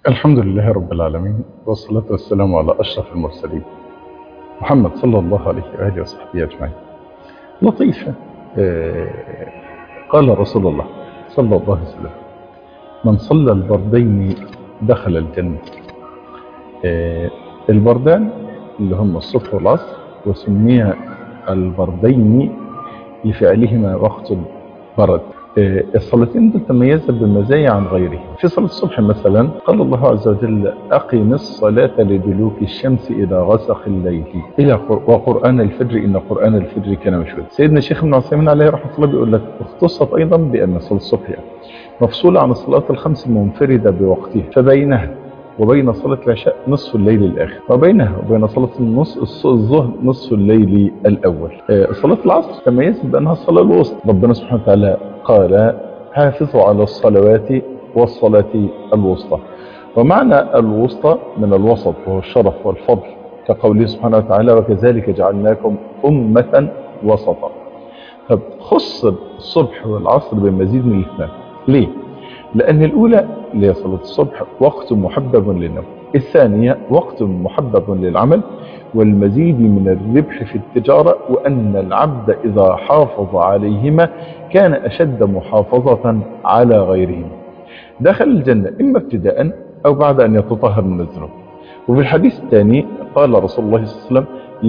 الحمد لله رب العالمين، والصلاة والسلام على أشرف المرسلين محمد صلى الله عليه وآله وصحبه أجمعين. لطيفة. قال رسول الله صلى الله عليه وسلم: من صلى البردين دخل الجنة. البردان اللي هم الصبح والعصر، وسمي البردين لفعلهما وقت البرد. الصلاتين دول تميزا بمزايا عن غيره. في صلاة الصبح مثلا قال الله عز وجل: أقم الصلاة لدلوك الشمس إلى غسق الليل وقرآن الفجر إن قرآن الفجر كان مشهودا. سيدنا الشيخ ابن عثيمين عليه رحمة الله بيقول لك اختصت أيضا بأن صلاة الصبح مفصولة عن الصلاة الخمس منفردة بوقتها، فبينها وبين صلاة العشاء نصف الليل الآخر، وبينها وبين صلاة الظهر نصف الليل الأول. صلاة العصر تميزت بأنها الصلاة الوسطى. ربنا سبحانه وتعالى قال: حافظوا على الصلوات والصلاة الوسطى. ومعنى الوسطى من الوسط وهو الشرف والفضل، كقوله سبحانه وتعالى: وكذلك جعلناكم أمة وسطا. فخص الصبح والعصر بمزيد من الاهتمام. ليه؟ لأن الأولى اللي هي صلاة الصبح وقت محبب للنوم، الثانية وقت محبب للعمل والمزيد من الربح في التجارة، وأن العبد إذا حافظ عليهما كان أشد محافظة على غيرهما. دخل الجنة إما ابتداء أو بعد أن يتطهر من الذنوب. وفي الحديث الثاني قال رسول الله صلى الله عليه وسلم: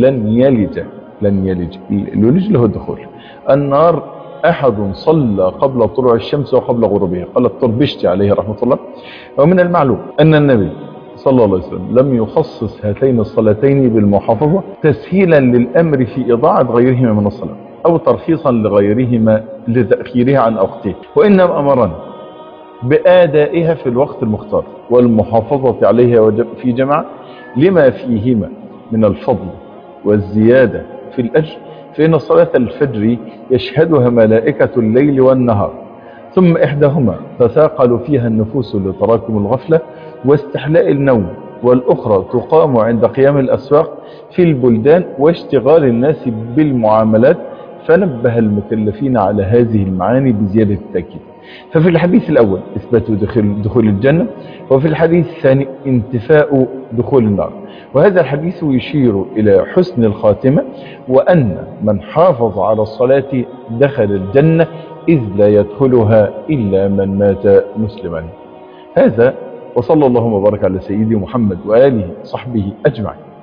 لن يلج الولج له الدخول النار أحد صلى قبل طلوع الشمس وقبل غروبها. قال الطربشتي عليه رحمة الله: ومن المعلوم أن النبي صلى الله عليه وسلم لم يخصص هاتين الصلاتين بالمحافظة تسهيلا للأمر في إضاعة غيرهما من الصلاة أو ترخيصا لغيرهما لتأخيرها عن أوقته، وإنما أمرنا بآدائها في الوقت المختار والمحافظة عليها في جماعة لما فيهما من الفضل والزيادة في الأجر، فإن صلاة الفجر يشهدها ملائكة الليل والنهار، ثم إحداهما تثاقل فيها النفوس لتراكم الغفلة واستحلاء النوم، والأخرى تقام عند قيام الأسواق في البلدان واشتغال الناس بالمعاملات. فنبه المكلفين على هذه المعاني بزيادة التأكيد. ففي الحديث الأول إثبات دخول الجنة، وفي الحديث الثاني انتفاء دخول النار. وهذا الحديث يشير إلى حسن الخاتمة، وأن من حافظ على الصلاة دخل الجنة، إذ لا يدخلها إلا من مات مسلما. هذا، وصلى الله وبارك على سيدي محمد وآله وصحبه أجمعين.